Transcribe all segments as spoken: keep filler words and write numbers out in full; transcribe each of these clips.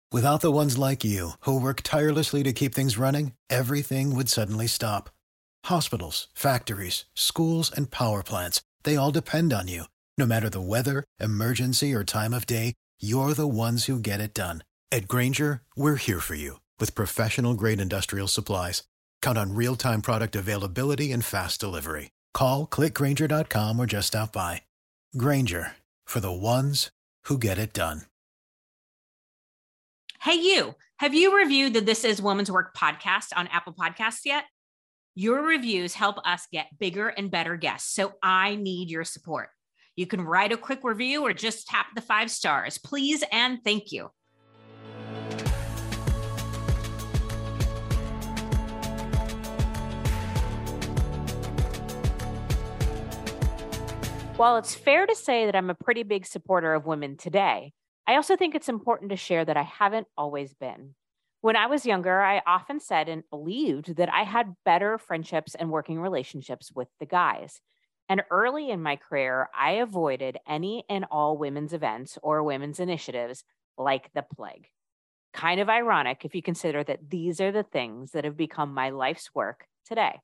Without the ones like you, who work tirelessly to keep things running, everything would suddenly stop. Hospitals, factories, schools, and power plants, they all depend on you. No matter the weather, emergency, or time of day, you're the ones who get it done. At Grainger, we're here for you with professional-grade industrial supplies. Count on real-time product availability and fast delivery. Call, click Grainger dot com, or just stop by. Grainger, for the ones who get it done. Hey, you, have you reviewed the This Is Woman's Work podcast on Apple Podcasts yet? Your reviews help us get bigger and better guests, so I need your support. You can write a quick review or just tap the five stars. Please and thank you. While it's fair to say that I'm a pretty big supporter of women today, I also think it's important to share that I haven't always been. When I was younger, I often said and believed that I had better friendships and working relationships with the guys. And early in my career, I avoided any and all women's events or women's initiatives like the plague. Kind of ironic if you consider that these are the things that have become my life's work today.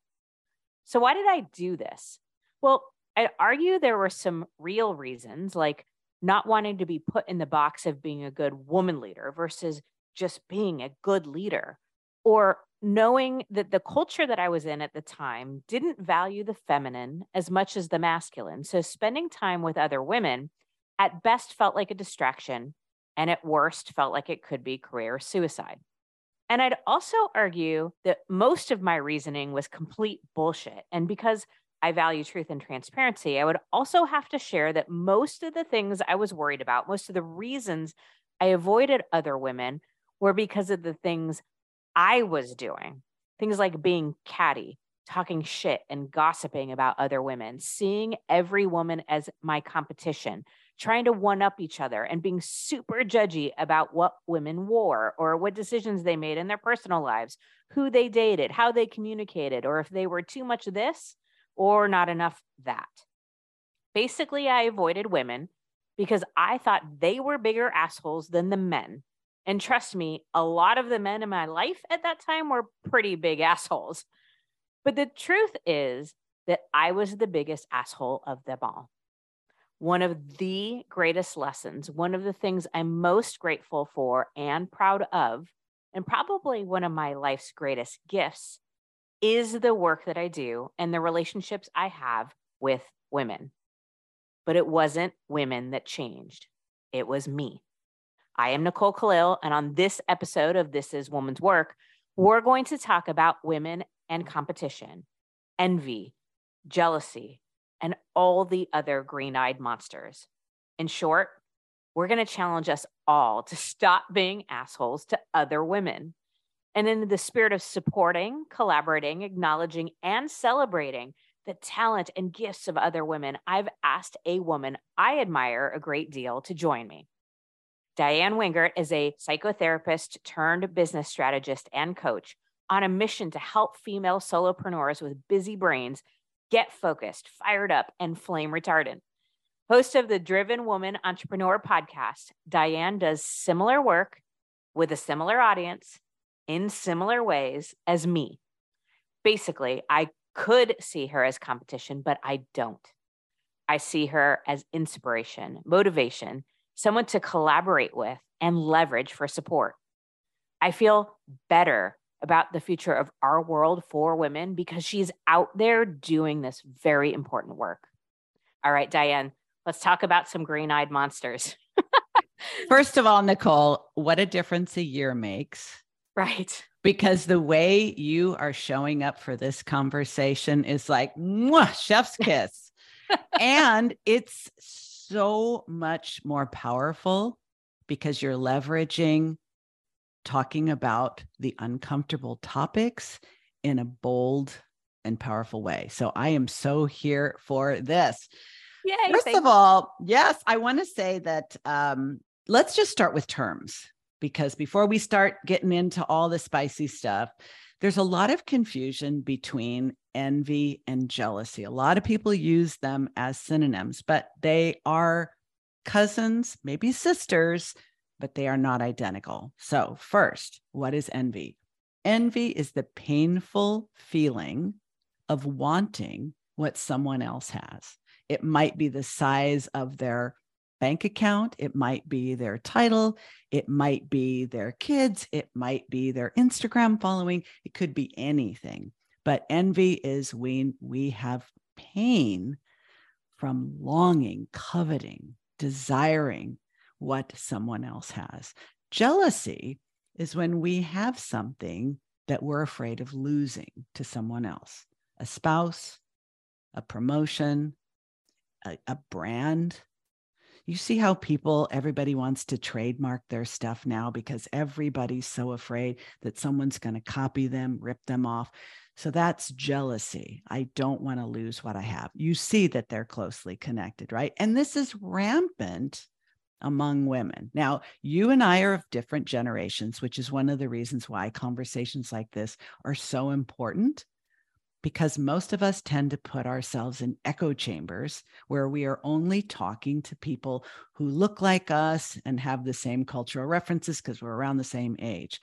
So why did I do this? Well, I'd argue there were some real reasons, like not wanting to be put in the box of being a good woman leader versus just being a good leader, or knowing that the culture that I was in at the time didn't value the feminine as much as the masculine. So spending time with other women at best felt like a distraction, and at worst felt like it could be career suicide. And I'd also argue that most of my reasoning was complete bullshit. And because I value truth and transparency, I would also have to share that most of the things I was worried about, most of the reasons I avoided other women were because of the things I was doing. Things like being catty, talking shit and gossiping about other women, seeing every woman as my competition, trying to one-up each other, and being super judgy about what women wore or what decisions they made in their personal lives, who they dated, how they communicated, or if they were too much this or not enough that. Basically, I avoided women because I thought they were bigger assholes than the men. And trust me, a lot of the men in my life at that time were pretty big assholes. But the truth is that I was the biggest asshole of them all. One of the greatest lessons, one of the things I'm most grateful for and proud of, and probably one of my life's greatest gifts, is the work that I do and the relationships I have with women. But it wasn't women that changed. It was me. I am Nicole Khalil, and on this episode of This Is Woman's Work, we're going to talk about women and competition, envy, jealousy, and all the other green-eyed monsters. In short, we're going to challenge us all to stop being assholes to other women. And in the spirit of supporting, collaborating, acknowledging, and celebrating the talent and gifts of other women, I've asked a woman I admire a great deal to join me. Diane Wingert is a psychotherapist turned business strategist and coach on a mission to help female solopreneurs with busy brains get focused, fired up, and flame retardant. Host of the Driven Woman Entrepreneur podcast, Diane does similar work with a similar audience in similar ways as me. Basically, I could see her as competition, but I don't. I see her as inspiration, motivation, someone to collaborate with and leverage for support. I feel better about the future of our world for women because she's out there doing this very important work. All right, Diane, let's talk about some green-eyed monsters. First of all, Nicole, what a difference a year makes. Right. Because the way you are showing up for this conversation is like, mwah, chef's kiss. And it's so much more powerful because you're leveraging talking about the uncomfortable topics in a bold and powerful way. So I am so here for this. Yay, First of all, yes, I want to say that um, let's just start with terms, because before we start getting into all the spicy stuff, there's a lot of confusion between envy and jealousy. A lot of people use them as synonyms, but they are cousins, maybe sisters, but they are not identical. So first, what is envy? Envy is the painful feeling of wanting what someone else has. It might be the size of their bank account. It might be their title. It might be their kids. It might be their Instagram following. It could be anything. But envy is when we have pain from longing, coveting, desiring what someone else has. Jealousy is when we have something that we're afraid of losing to someone else, a spouse, a promotion, a, a brand. You see how people, everybody wants to trademark their stuff now because everybody's so afraid that someone's going to copy them, rip them off. So that's jealousy. I don't want to lose what I have. You see that they're closely connected, right? And this is rampant among women. Now, you and I are of different generations, which is one of the reasons why conversations like this are so important, because most of us tend to put ourselves in echo chambers where we are only talking to people who look like us and have the same cultural references because we're around the same age.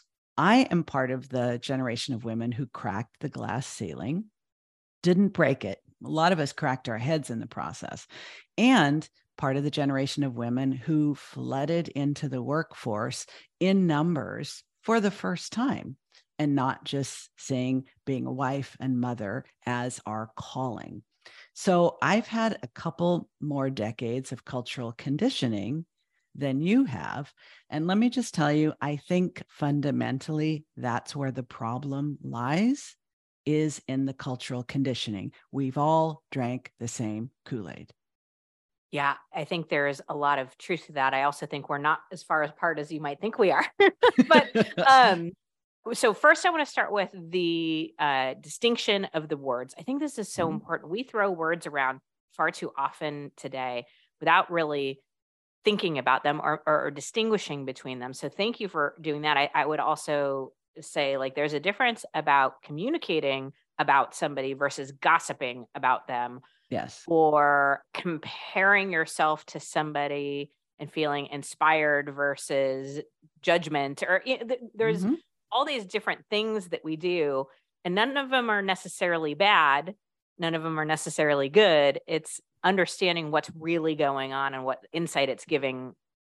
I am part of the generation of women who cracked the glass ceiling, didn't break it. A lot of us cracked our heads in the process. And part of the generation of women who flooded into the workforce in numbers for the first time and not just seeing being a wife and mother as our calling. So I've had a couple more decades of cultural conditioning than you have. And let me just tell you, I think fundamentally that's where the problem lies, is in the cultural conditioning. We've all drank the same Kool-Aid. Yeah, I think there is a lot of truth to that. I also think we're not as far apart as you might think we are. But um, so first I want to start with the uh, distinction of the words. I think this is so mm-hmm. important. We throw words around far too often today without really thinking about them or, or, or distinguishing between them. So thank you for doing that. I, I would also say, like, there's a difference about communicating about somebody versus gossiping about them. Yes. Or comparing yourself to somebody and feeling inspired versus judgment, or you know, there's mm-hmm. all these different things that we do, and none of them are necessarily bad. None of them are necessarily good. It's understanding what's really going on and what insight it's giving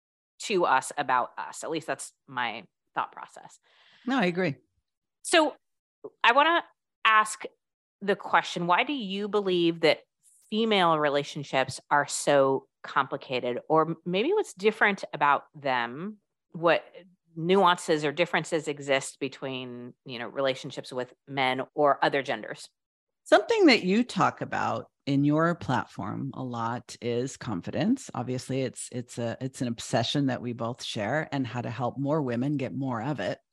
to us about us. At least that's my thought process. No, I agree. So I want to ask the question, why do you believe that female relationships are so complicated? Or maybe what's different about them? What nuances or differences exist between, you know, relationships with men or other genders? Something that you talk about in your platform a lot is confidence. Obviously, it's it's a it's an obsession that we both share, and how to help more women get more of it.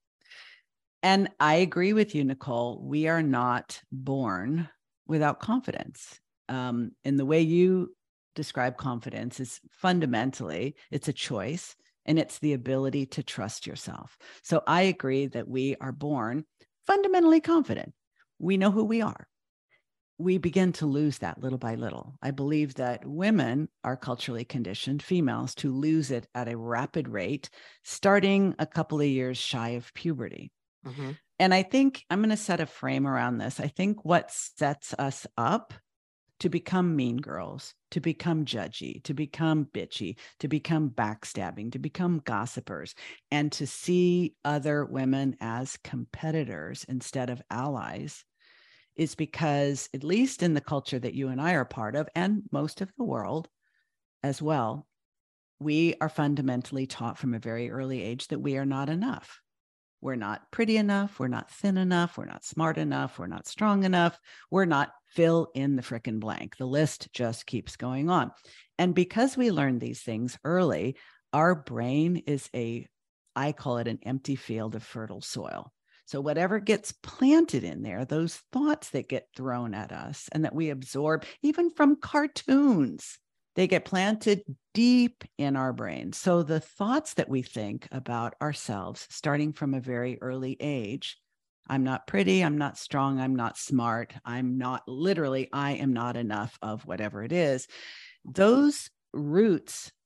And I agree with you, Nicole. We are not born without confidence. Um, and the way you describe confidence is fundamentally, it's a choice, and it's the ability to trust yourself. So I agree that we are born fundamentally confident. We know who we are. We begin to lose that little by little. I believe that women are culturally conditioned, females, to lose it at a rapid rate, starting a couple of years shy of puberty. Mm-hmm. And I think I'm going to set a frame around this. I think what sets us up to become mean girls, to become judgy, to become bitchy, to become backstabbing, to become gossipers, and to see other women as competitors instead of allies is because, at least in the culture that you and I are part of, and most of the world as well, we are fundamentally taught from a very early age that we are not enough. We're not pretty enough. We're not thin enough. We're not smart enough. We're not strong enough. We're not fill in the frickin' blank. The list just keeps going on. And because we learn these things early, our brain is a, I call it an empty field of fertile soil. So whatever gets planted in there, those thoughts that get thrown at us and that we absorb, even from cartoons, they get planted deep in our brain. So the thoughts that we think about ourselves, starting from a very early age, I'm not pretty, I'm not strong, I'm not smart, I'm not, literally, I am not enough of whatever it is. Those roots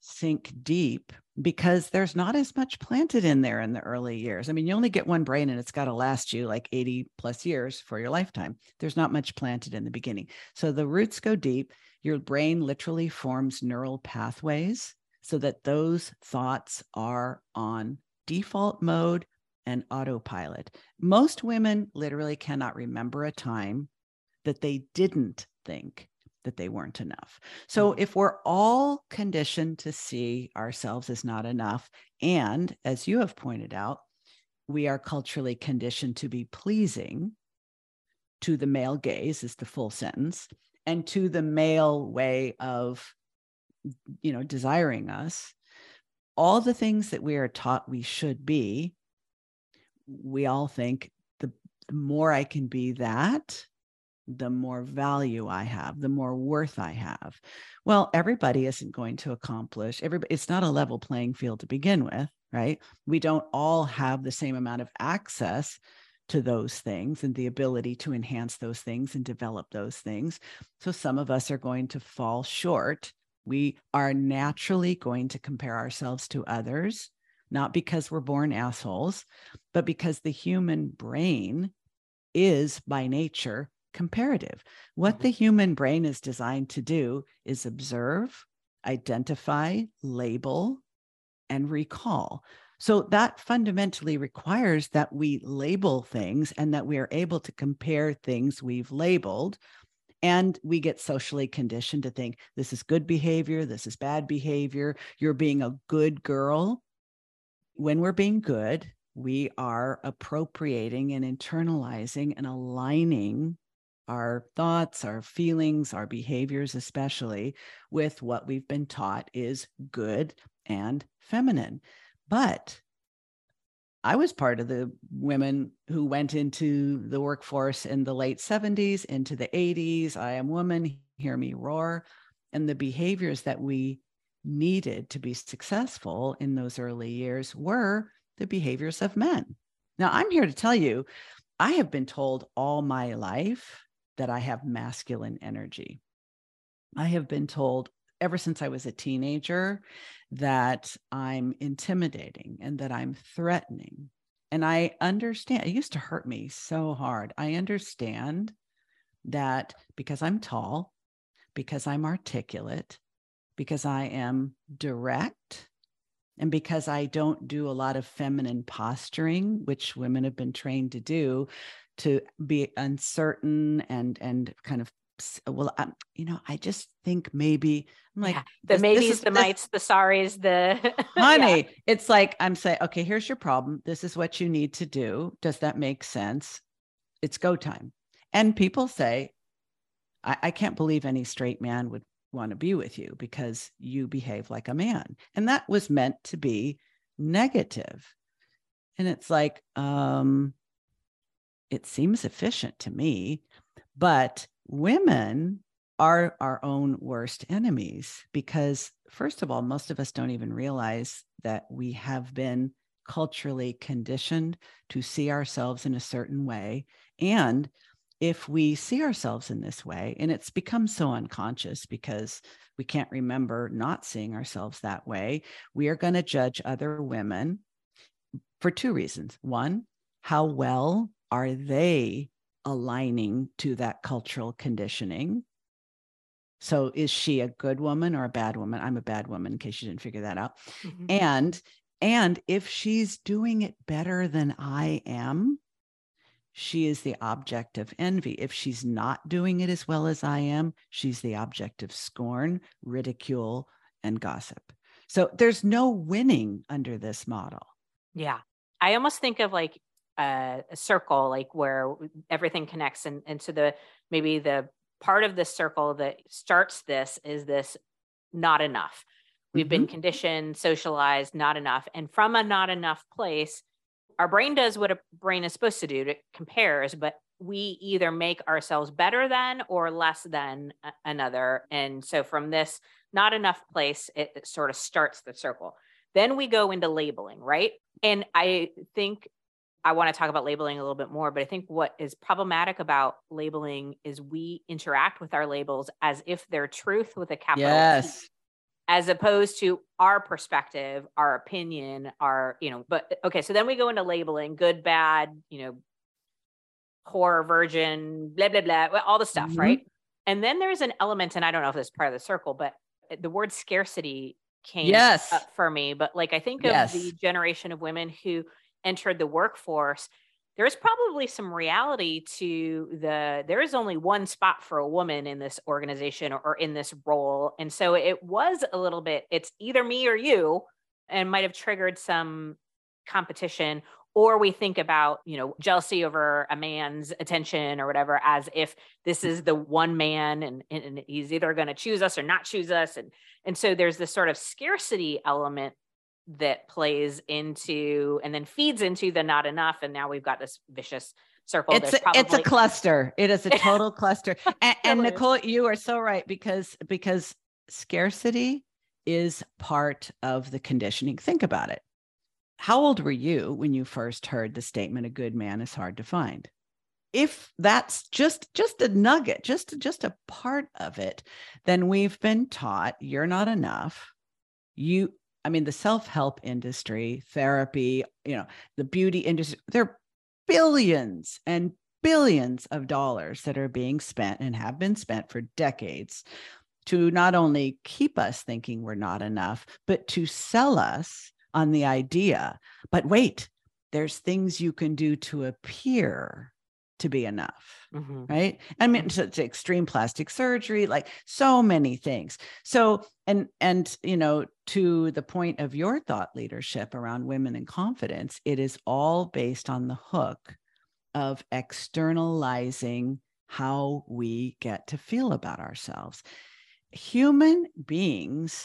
sink deep because there's not as much planted in there in the early years. I mean, you only get one brain and it's got to last you like eighty plus years for your lifetime. There's not much planted in the beginning. So the roots go deep. Your brain literally forms neural pathways so that those thoughts are on default mode and autopilot. Most women literally cannot remember a time that they didn't think that they weren't enough. So if we're all conditioned to see ourselves as not enough, and as you have pointed out, we are culturally conditioned to be pleasing to the male gaze is the full sentence, and to the male way of, you know, desiring us, all the things that we are taught we should be, we all think the, the more I can be that, the more value I have, the more worth I have. Well, everybody isn't going to accomplish everybody. It's not a level playing field to begin with, right? We don't all have the same amount of access to those things and the ability to enhance those things and develop those things. So some of us are going to fall short. We are naturally going to compare ourselves to others, not because we're born assholes, but because the human brain is by nature comparative. What the human brain is designed to do is observe, identify, label, and recall. So that fundamentally requires that we label things and that we are able to compare things we've labeled. And we get socially conditioned to think this is good behavior, this is bad behavior, you're being a good girl. When we're being good, we are appropriating and internalizing and aligning our thoughts, our feelings, our behaviors, especially with what we've been taught is good and feminine. But I was part of the women who went into the workforce in the late seventies, into the eighties. I am woman, hear me roar. And the behaviors that we needed to be successful in those early years were the behaviors of men. Now, I'm here to tell you, I have been told all my life that I have masculine energy. I have been told ever since I was a teenager that I'm intimidating and that I'm threatening. And I understand, it used to hurt me so hard. I understand that because I'm tall, because I'm articulate, because I am direct, and because I don't do a lot of feminine posturing, which women have been trained to do, to be uncertain and and kind of, well, um, you know, I just think maybe I'm like, yeah, the this, maybes, this is, the this, mights, the sorries, the honey, yeah. It's like I'm saying, okay, here's your problem. This is what you need to do. Does that make sense? It's go time. And people say, I, I can't believe any straight man would want to be with you because you behave like a man. And that was meant to be negative. And it's like, um, it seems efficient to me, but women are our own worst enemies because, first of all, most of us don't even realize that we have been culturally conditioned to see ourselves in a certain way. And if we see ourselves in this way, and it's become so unconscious because we can't remember not seeing ourselves that way, we are going to judge other women for two reasons. One, how well are they aligning to that cultural conditioning? So is she a good woman or a bad woman? I'm a bad woman, in case you didn't figure that out. Mm-hmm. And, and if she's doing it better than I am, she is the object of envy. If she's not doing it as well as I am, she's the object of scorn, ridicule, and gossip. So there's no winning under this model. Yeah. I almost think of like a, a circle, like where everything connects. And, and so the, maybe the part of the circle that starts this is this not enough. We've mm-hmm. been conditioned, socialized, not enough. And from a not enough place, our brain does what a brain is supposed to do. It compares, but we either make ourselves better than or less than a- another. And so from this not enough place, it, it sort of starts the circle. Then we go into labeling, right? And I think I want to talk about labeling a little bit more, but I think what is problematic about labeling is we interact with our labels as if they're truth with a capital yes. T. as opposed to our perspective, our opinion, our, you know, but okay. So then we go into labeling good, bad, you know, whore, virgin, blah, blah, blah, all the stuff. Mm-hmm. Right. And then there's an element, and I don't know if this is part of the circle, but the word scarcity came yes. up for me. But like, I think yes. of the generation of women who entered the workforce, there's probably some reality to the, there is only one spot for a woman in this organization or, or in this role. And so it was a little bit, it's either me or you, and might have triggered some competition. Or we think about, you know, jealousy over a man's attention or whatever, as if this is the one man and, and he's either going to choose us or not choose us. And, and so there's this sort of scarcity element that plays into and then feeds into the not enough. And now we've got this vicious circle. It's a, probably- it's a cluster. It is a total cluster. And, and Nicole, you are so right, because, because scarcity is part of the conditioning. Think about it. How old were you when you first heard the statement, a good man is hard to find? If that's just, just a nugget, just, just a part of it, then we've been taught you're not enough. You, I mean, the self-help industry, therapy, you know, the beauty industry, there are billions and billions of dollars that are being spent and have been spent for decades to not only keep us thinking we're not enough, but to sell us on the idea, but wait, there's things you can do to appear to be enough, mm-hmm. right? I mean, it's, it's extreme plastic surgery, like so many things. So, and, and, you know, to the point of your thought leadership around women and confidence, it is all based on the hook of externalizing how we get to feel about ourselves. Human beings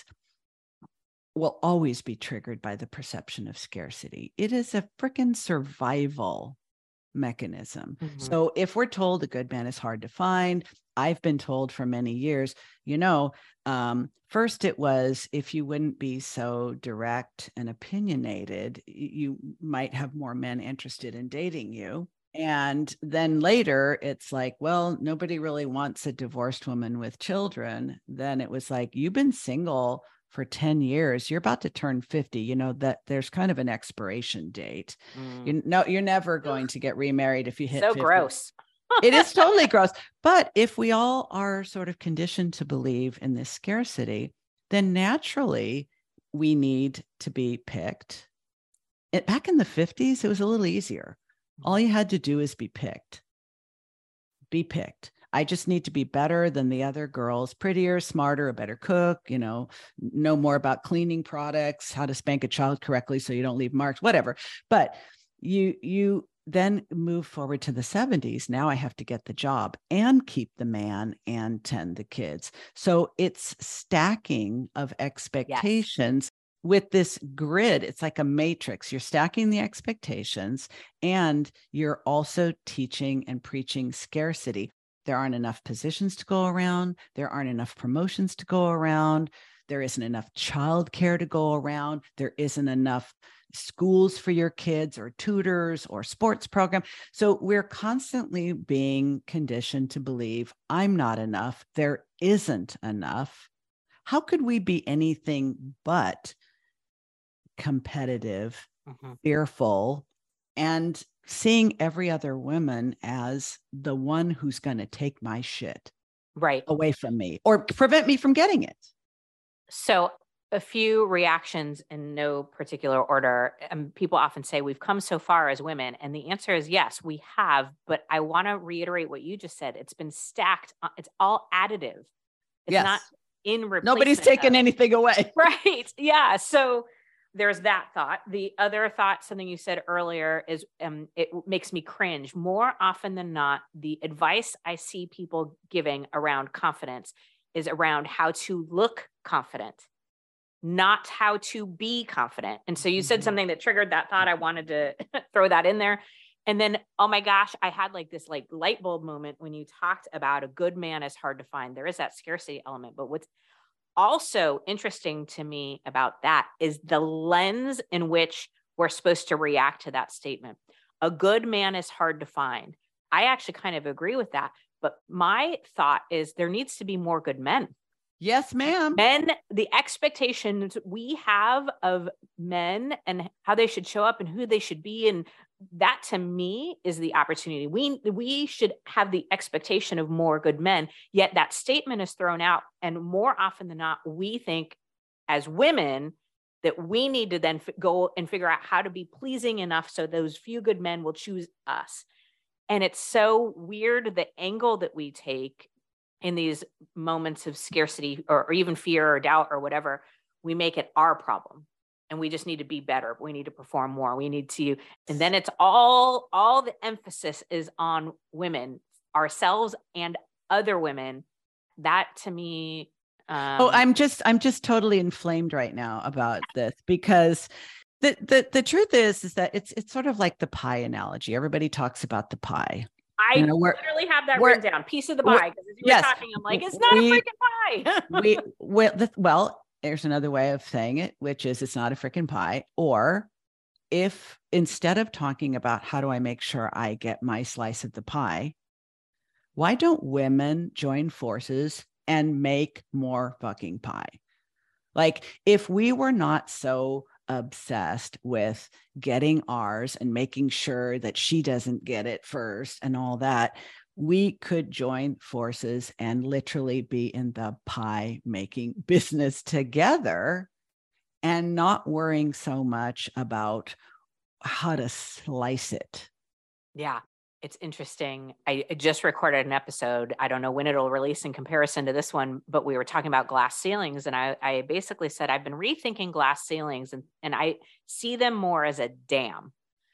will always be triggered by the perception of scarcity. It is a freaking survival mechanism. Mm-hmm. So if we're told a good man is hard to find, I've been told for many years, you know, um, first it was, if you wouldn't be so direct and opinionated, you might have more men interested in dating you. And then later it's like, well, nobody really wants a divorced woman with children. Then it was like, you've been single for ten years, you're about to turn fifty, you know, that there's kind of an expiration date. Mm. You know, you're never going to get remarried if you hit so fifty. Gross. It is totally gross. But if we all are sort of conditioned to believe in this scarcity, then naturally we need to be picked. It, back in the fifties, it was a little easier. All you had to do is be picked. Be picked. I just need to be better than the other girls, prettier, smarter, a better cook, you know, know more about cleaning products, how to spank a child correctly so you don't leave marks, whatever. But you, you then move forward to the seventies. Now I have to get the job and keep the man and tend the kids. So it's stacking of expectations. Yes. With this grid, it's like a matrix. You're stacking the expectations and you're also teaching and preaching scarcity. There aren't enough positions to go around. There aren't enough promotions to go around. There isn't enough childcare to go around. There isn't enough schools for your kids or tutors or sports program. So we're constantly being conditioned to believe I'm not enough. There isn't enough. How could we be anything but competitive, mm-hmm. fearful, and seeing every other woman as the one who's going to take my shit right away from me or prevent me from getting it? So a few reactions in no particular order. Um, people often say we've come so far as women. And the answer is yes, we have. But I want to reiterate what you just said. It's been stacked. It's all additive. It's yes. not in replacement. Nobody's taking of, anything away. Right. Yeah. So there's that thought. The other thought, something you said earlier, is um, it makes me cringe. More often than not, the advice I see people giving around confidence is around how to look confident, not how to be confident. And so you said something that triggered that thought. I wanted to throw that in there. And then, oh my gosh, I had like this like light bulb moment when you talked about a good man is hard to find. There is that scarcity element, but what's also interesting to me about that is the lens in which we're supposed to react to that statement. A good man is hard to find. I actually kind of agree with that. But my thought is there needs to be more good men. Yes, ma'am. Men, the expectations we have of men and how they should show up and who they should be. And that to me is the opportunity. We, we should have the expectation of more good men, yet that statement is thrown out. And more often than not, we think as women that we need to then f- go and figure out how to be pleasing enough so those few good men will choose us. And it's so weird, the angle that we take in these moments of scarcity or, or even fear or doubt or whatever. We make it our problem, and we just need to be better. We need to perform more. We need to, and then it's all, all the emphasis is on women, ourselves and other women. That to me, um, oh, I'm just, I'm just totally inflamed right now about this, because the, the, the truth is, is that it's, it's sort of like the pie analogy. Everybody talks about the pie. I you know, literally have that written down. Piece of the pie. Because as you yes, were talking, I'm like, it's not we, a freaking pie. we, well, the, well, there's another way of saying it, which is it's not a freaking pie. Or if instead of talking about how do I make sure I get my slice of the pie, why don't women join forces and make more fucking pie? Like, if we were not so obsessed with getting ours and making sure that she doesn't get it first and all that, we could join forces and literally be in the pie making business together and not worrying so much about how to slice it. Yeah. It's interesting. I just recorded an episode. I don't know when it'll release in comparison to this one, but we were talking about glass ceilings. And I, I basically said, I've been rethinking glass ceilings, and, and I see them more as a dam.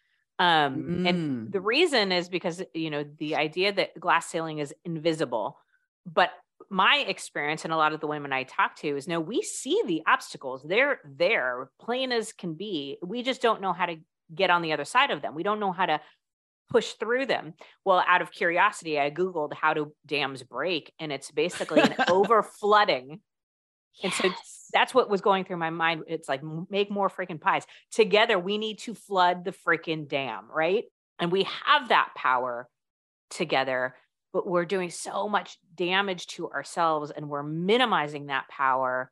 Um, mm. And the reason is because, you know, the idea that glass ceiling is invisible, but my experience and a lot of the women I talk to is no, we see the obstacles. They're there, plain as can be. We just don't know how to get on the other side of them. We don't know how to push through them. Well, out of curiosity, I Googled how do dams break, and it's basically an over flooding. Yes. And so that's what was going through my mind. It's like, make more freaking pies. Together, we need to flood the freaking dam, right? And we have that power together, but we're doing so much damage to ourselves, and we're minimizing that power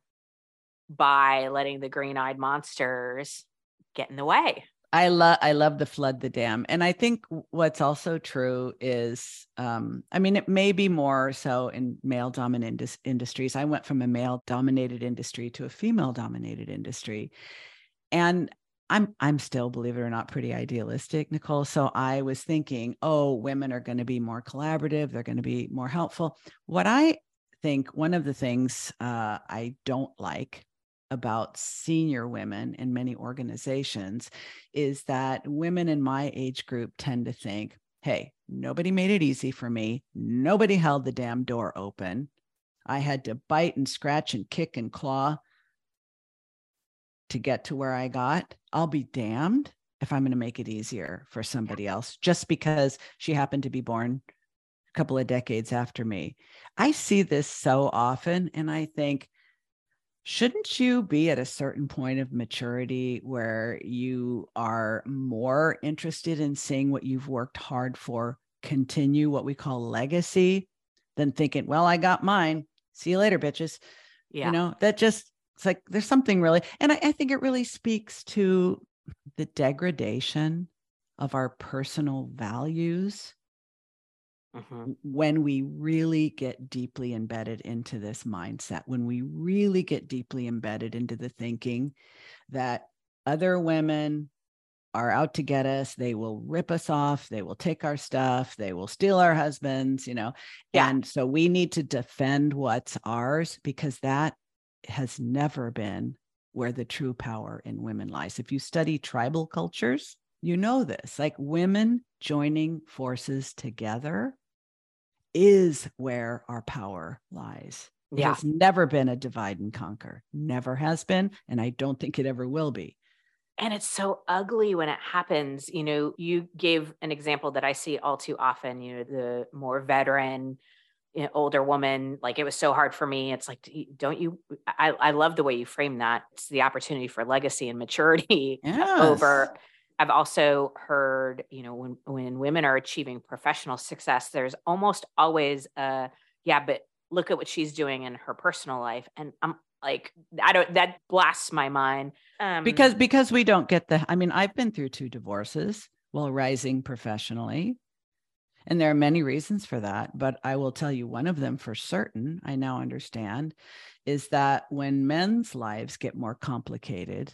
by letting the green-eyed monsters get in the way. I love, I love the flood the dam. And I think what's also true is, um, I mean, it may be more so in male dominant indus- industries. I went from a male dominated industry to a female dominated industry. And I'm, I'm still, believe it or not, pretty idealistic, Nicole. So I was thinking, oh, women are going to be more collaborative. They're going to be more helpful. What I think, one of the things uh, I don't like about senior women in many organizations is that women in my age group tend to think, hey, nobody made it easy for me. Nobody held the damn door open. I had to bite and scratch and kick and claw to get to where I got. I'll be damned if I'm going to make it easier for somebody else just because she happened to be born a couple of decades after me. I see this so often, and I think, shouldn't you be at a certain point of maturity where you are more interested in seeing what you've worked hard for continue, what we call legacy, than thinking, well, I got mine. See you later, bitches. Yeah. You know, that just, it's like, there's something really, and I, I think it really speaks to the degradation of our personal values. Mm-hmm. When we really get deeply embedded into this mindset, when we really get deeply embedded into the thinking that other women are out to get us, they will rip us off, they will take our stuff, they will steal our husbands, you know, yeah. And so we need to defend what's ours, because that has never been where the true power in women lies. If you study tribal cultures, you know this, like women joining forces together is where our power lies. It yeah. has never been a divide and conquer, never has been. And I don't think it ever will be. And it's so ugly when it happens. You know, you gave an example that I see all too often, you know, the more veteran, you know, older woman, like, it was so hard for me. It's like, don't you, I, I love the way you frame that. It's the opportunity for legacy and maturity yes. over. I've also heard, you know, when, when women are achieving professional success, there's almost always a, yeah, but look at what she's doing in her personal life. And I'm like, I don't, that blasts my mind. Um, because, because we don't get the, I mean, I've been through two divorces while rising professionally. And there are many reasons for that, but I will tell you one of them for certain, I now understand, is that when men's lives get more complicated,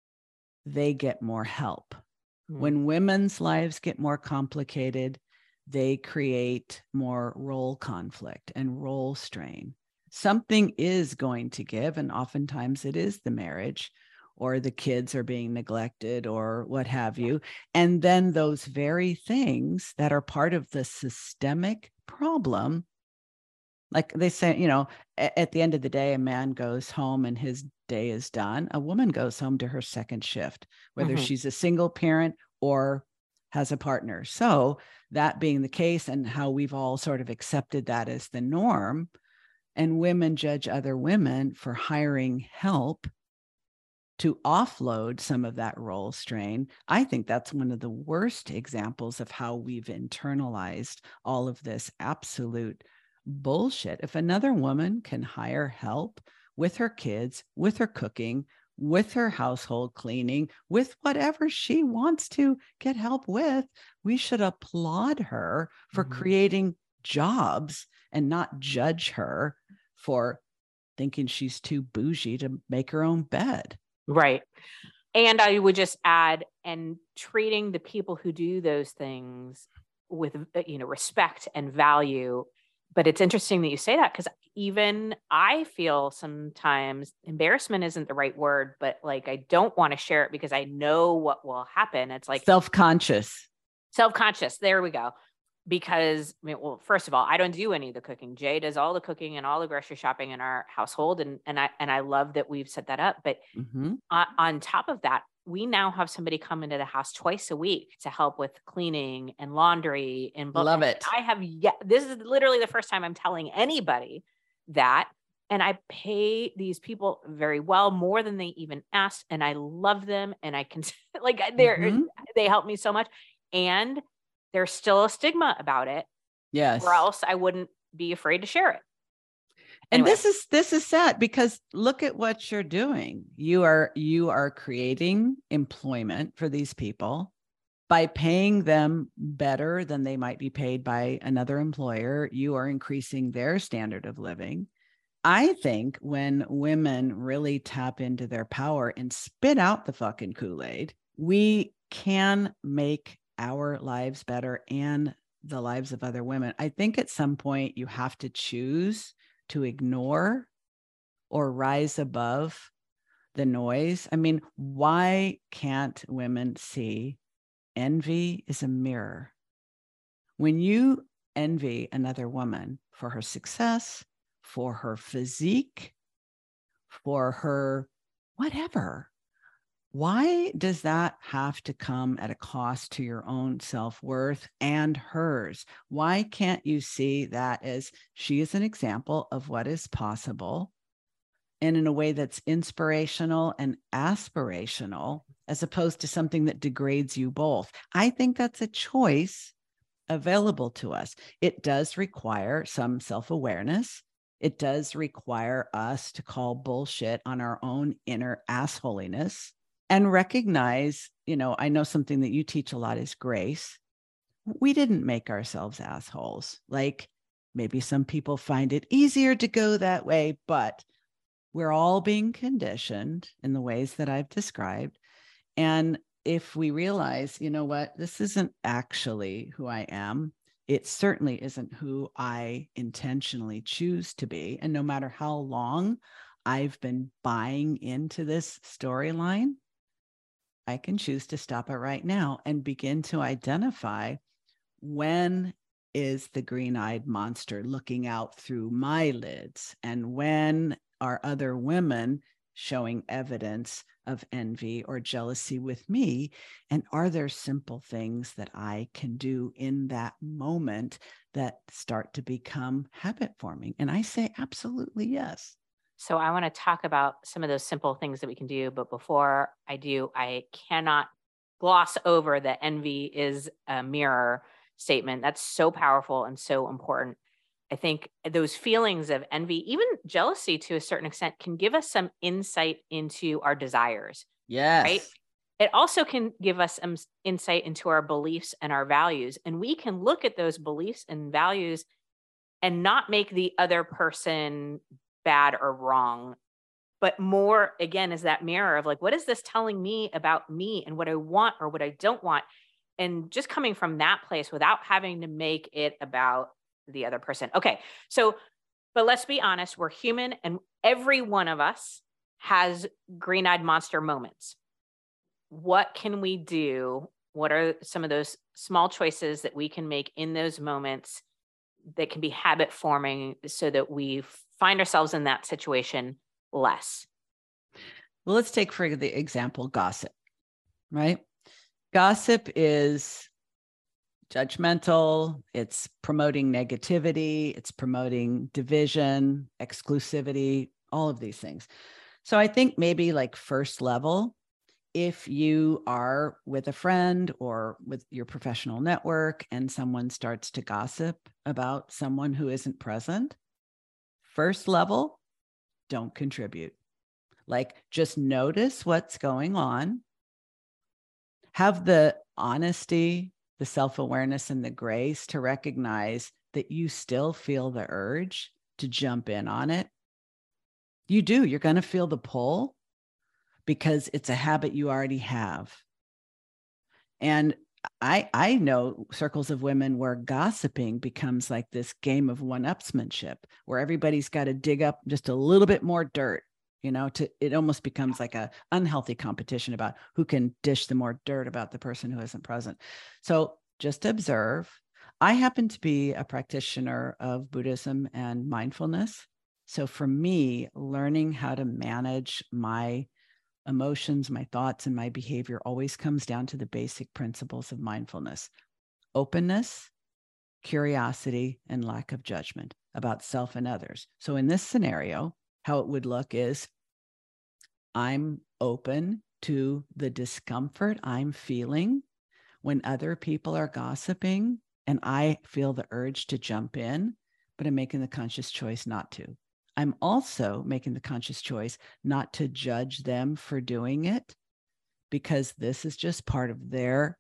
they get more help. Mm. When women's lives get more complicated, they create more role conflict and role strain. Something is going to give, and oftentimes it is the marriage, or the kids are being neglected, or what have you. And then those very things that are part of the systemic problem, like they say, you know, at the end of the day, a man goes home and his day is done. A woman goes home to her second shift, whether mm-hmm. she's a single parent or has a partner. So that being the case, and how we've all sort of accepted that as the norm, and women judge other women for hiring help to offload some of that role strain. I think that's one of the worst examples of how we've internalized all of this absolute bullshit. If another woman can hire help with her kids, with her cooking, with her household cleaning, with whatever she wants to get help with, we should applaud her for mm-hmm. creating jobs and not judge her for thinking she's too bougie to make her own bed. Right. And I would just add, and treating the people who do those things with, you know, respect and value. But it's interesting that you say that, because even I feel sometimes embarrassment isn't the right word, but like, I don't want to share it because I know what will happen. It's like self-conscious, self-conscious. There we go. Because, I mean, well, first of all, I don't do any of the cooking. Jay does all the cooking and all the grocery shopping in our household. And, and I, and I love that we've set that up. But mm-hmm. on, on top of that, we now have somebody come into the house twice a week to help with cleaning and laundry and love it. I have yet, this is literally the first time I'm telling anybody that. And I pay these people very well, more than they even asked. And I love them. And I can like, they're, mm-hmm. they help me so much. And there's still a stigma about it. Yes. Or else I wouldn't be afraid to share it. And anyway. this is, this is sad, because look at what you're doing. You are, you are creating employment for these people by paying them better than they might be paid by another employer. You are increasing their standard of living. I think when women really tap into their power and spit out the fucking Kool-Aid, we can make our lives better and the lives of other women. I think at some point you have to choose to ignore or rise above the noise. I mean, why can't women see envy is a mirror? When you envy another woman for her success, for her physique, for her whatever, why does that have to come at a cost to your own self-worth and hers? Why can't you see that as she is an example of what is possible, and in a way that's inspirational and aspirational, as opposed to something that degrades you both? I think that's a choice available to us. It does require some self-awareness. It does require us to call bullshit on our own inner assholiness. And recognize, you know, I know something that you teach a lot is grace. We didn't make ourselves assholes. Like, maybe some people find it easier to go that way, but we're all being conditioned in the ways that I've described. And if we realize, you know what, this isn't actually who I am, it certainly isn't who I intentionally choose to be. And no matter how long I've been buying into this storyline, I can choose to stop it right now and begin to identify, when is the green-eyed monster looking out through my lids, and when are other women showing evidence of envy or jealousy with me, and are there simple things that I can do in that moment that start to become habit forming? And I say absolutely yes. So I want to talk about some of those simple things that we can do. But before I do, I cannot gloss over that envy is a mirror statement. That's so powerful and so important. I think those feelings of envy, even jealousy to a certain extent, can give us some insight into our desires, right? Yes. It also can give us some insight into our beliefs and our values. And we can look at those beliefs and values and not make the other person bad or wrong, but more, again, is that mirror of like, what is this telling me about me and what I want or what I don't want? And just coming from that place without having to make it about the other person. Okay. So, but let's be honest, we're human and every one of us has green-eyed monster moments. What can we do? What are some of those small choices that we can make in those moments that can be habit forming so that we find ourselves in that situation less? Well, let's take for the example, gossip, right? Gossip is judgmental. It's promoting negativity. It's promoting division, exclusivity, all of these things. So I think maybe like first level, if you are with a friend or with your professional network and someone starts to gossip about someone who isn't present, first level, don't contribute. Like just notice what's going on. Have the honesty, the self-awareness, and the grace to recognize that you still feel the urge to jump in on it. You do. You're going to feel the pull because it's a habit you already have. And I, I know circles of women where gossiping becomes like this game of one-upsmanship, where everybody's got to dig up just a little bit more dirt. You know, to it almost becomes like a unhealthy competition about who can dish the more dirt about the person who isn't present. So just observe. I happen to be a practitioner of Buddhism and mindfulness. So for me, learning how to manage my emotions, my thoughts, and my behavior always comes down to the basic principles of mindfulness: openness, curiosity, and lack of judgment about self and others. So in this scenario, how it would look is I'm open to the discomfort I'm feeling when other people are gossiping, and I feel the urge to jump in, but I'm making the conscious choice not to. I'm also making the conscious choice not to judge them for doing it, because this is just part of their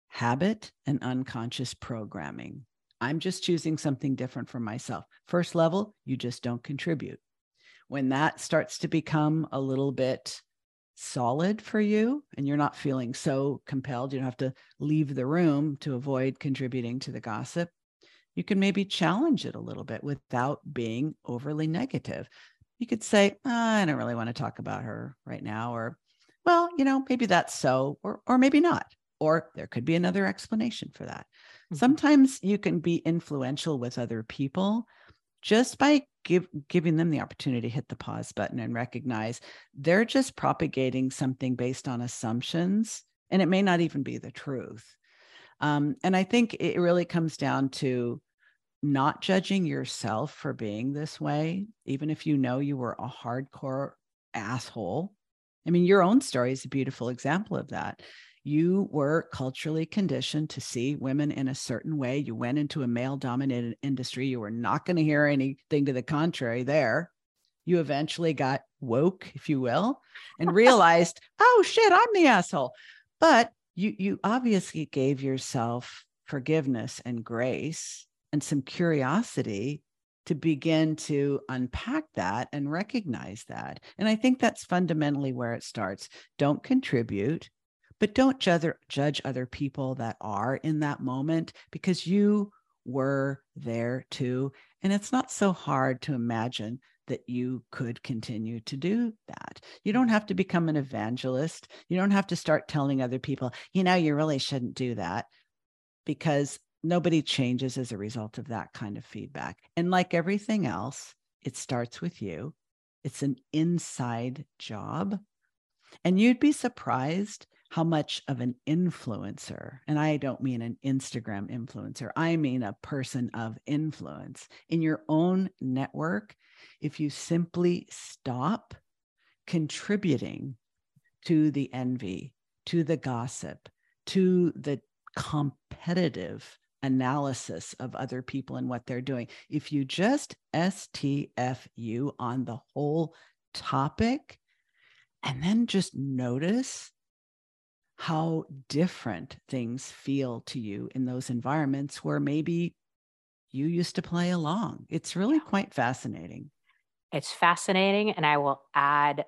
habit and unconscious programming. I'm just choosing something different for myself. First level, you just don't contribute. When that starts to become a little bit solid for you and you're not feeling so compelled, you don't have to leave the room to avoid contributing to the gossip, you can maybe challenge it a little bit without being overly negative. You could say, oh, I don't really want to talk about her right now, or, well, you know, maybe that's so, or, or maybe not, or there could be another explanation for that. Mm-hmm. Sometimes you can be influential with other people just by give, giving them the opportunity to hit the pause button and recognize they're just propagating something based on assumptions, and it may not even be the truth. Um, and I think it really comes down to not judging yourself for being this way, even if you know you were a hardcore asshole. I mean, your own story is a beautiful example of that. You were culturally conditioned to see women in a certain way. You went into a male-dominated industry. You were not going to hear anything to the contrary there. You eventually got woke, if you will, and realized, oh, shit, I'm the asshole. But you, you obviously gave yourself forgiveness and grace and some curiosity to begin to unpack that and recognize that. And I think that's fundamentally where it starts. Don't contribute, but don't judge, judge other people that are in that moment, because you were there too. And it's not so hard to imagine that you could continue to do that. You don't have to become an evangelist. You don't have to start telling other people, you know, you really shouldn't do that, because nobody changes as a result of that kind of feedback. And like everything else, it starts with you. It's an inside job. And you'd be surprised how much of an influencer, and I don't mean an Instagram influencer, I mean a person of influence in your own network, if you simply stop contributing to the envy, to the gossip, to the competitive analysis of other people and what they're doing. If you just S T F U on the whole topic and then just notice how different things feel to you in those environments where maybe you used to play along. It's really Yeah. quite fascinating. It's fascinating. And I will add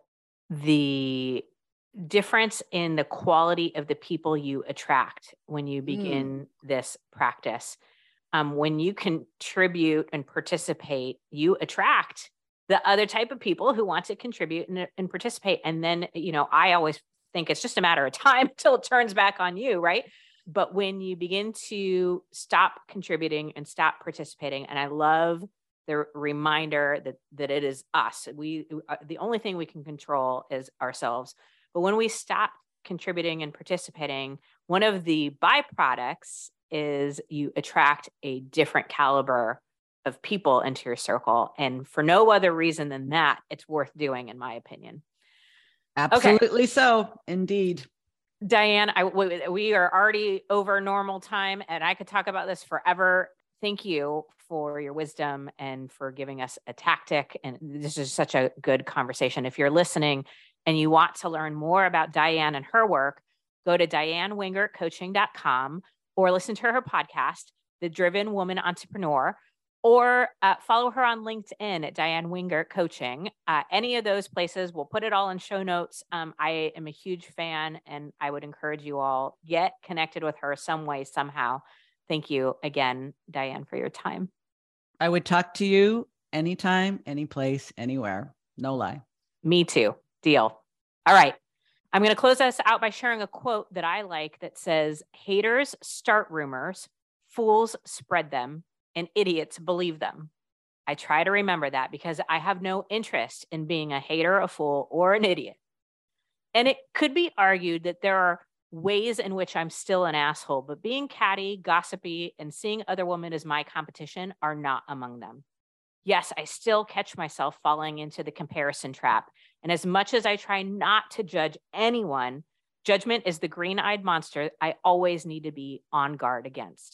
the difference in the quality of the people you attract when you begin mm. this practice. Um, when you contribute and participate, you attract the other type of people who want to contribute and, and participate. And then, you know, I always think it's just a matter of time till it turns back on you, right? But when you begin to stop contributing and stop participating, and I love the reminder that that it is us. We the only thing we can control is ourselves. But when we stop contributing and participating, one of the byproducts is you attract a different caliber of people into your circle. And for no other reason than that, it's worth doing, in my opinion. Absolutely. Okay. So indeed. Diane, I, we, we are already over normal time, and I could talk about this forever. Thank you for your wisdom and for giving us a tactic. And this is such a good conversation. If you're listening and you want to learn more about Diane and her work, go to diane wingert coaching dot com or listen to her podcast, The Driven Woman Entrepreneur, or uh, follow her on LinkedIn at Diane Wingert Coaching. Uh, any of those places, we'll put it all in show notes. Um, I am a huge fan, and I would encourage you all, get connected with her some way, somehow. Thank you again, Diane, for your time. I would talk to you anytime, any place, anywhere. No lie. Me too. Deal. All right. I'm going to close us out by sharing a quote that I like that says, haters start rumors, fools spread them, and idiots believe them. I try to remember that because I have no interest in being a hater, a fool, or an idiot. And it could be argued that there are ways in which I'm still an asshole, but being catty, gossipy, and seeing other women as my competition are not among them. Yes, I still catch myself falling into the comparison trap. And as much as I try not to judge anyone, judgment is the green-eyed monster I always need to be on guard against.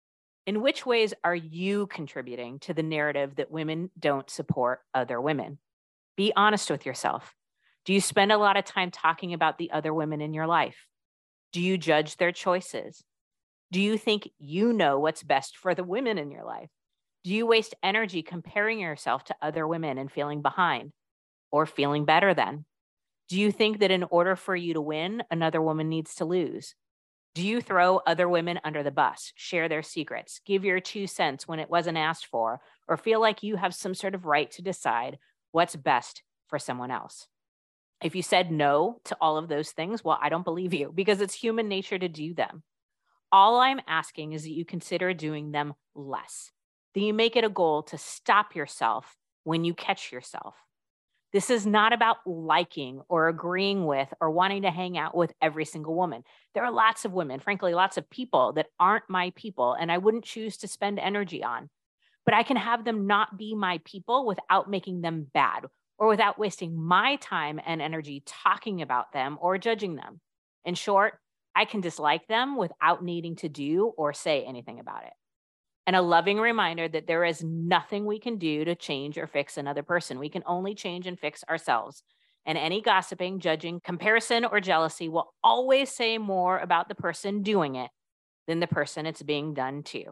In which ways are you contributing to the narrative that women don't support other women? Be honest with yourself. Do you spend a lot of time talking about the other women in your life? Do you judge their choices? Do you think you know what's best for the women in your life? Do you waste energy comparing yourself to other women and feeling behind or feeling better than? Do you think that in order for you to win, another woman needs to lose? Do you throw other women under the bus, share their secrets, give your two cents when it wasn't asked for, or feel like you have some sort of right to decide what's best for someone else? If you said no to all of those things, well, I don't believe you, because it's human nature to do them. All I'm asking is that you consider doing them less, that you make it a goal to stop yourself when you catch yourself. This is not about liking or agreeing with or wanting to hang out with every single woman. There are lots of women, frankly, lots of people that aren't my people, and I wouldn't choose to spend energy on. But I can have them not be my people without making them bad, or without wasting my time and energy talking about them or judging them. In short, I can dislike them without needing to do or say anything about it. And a loving reminder that there is nothing we can do to change or fix another person. We can only change and fix ourselves. And any gossiping, judging, comparison, or jealousy will always say more about the person doing it than the person it's being done to.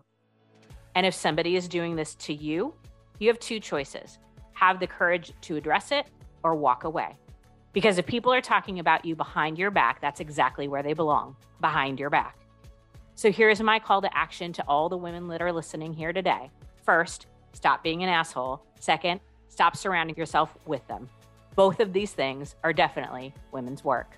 And if somebody is doing this to you, you have two choices. Have the courage to address it or walk away. Because if people are talking about you behind your back, that's exactly where they belong, behind your back. So here's my call to action to all the women that are listening here today. First, stop being an asshole. Second, stop surrounding yourself with them. Both of these things are definitely women's work.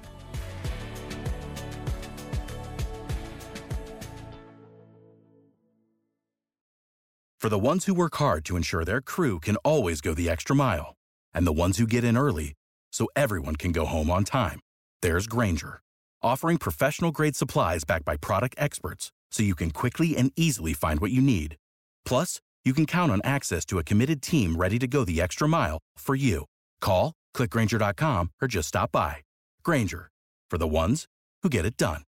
For the ones who work hard to ensure their crew can always go the extra mile, and the ones who get in early so everyone can go home on time, there's Grainger, offering professional-grade supplies backed by product experts so you can quickly and easily find what you need. Plus, you can count on access to a committed team ready to go the extra mile for you. Call, click Grainger dot com, or just stop by. Grainger, for the ones who get it done.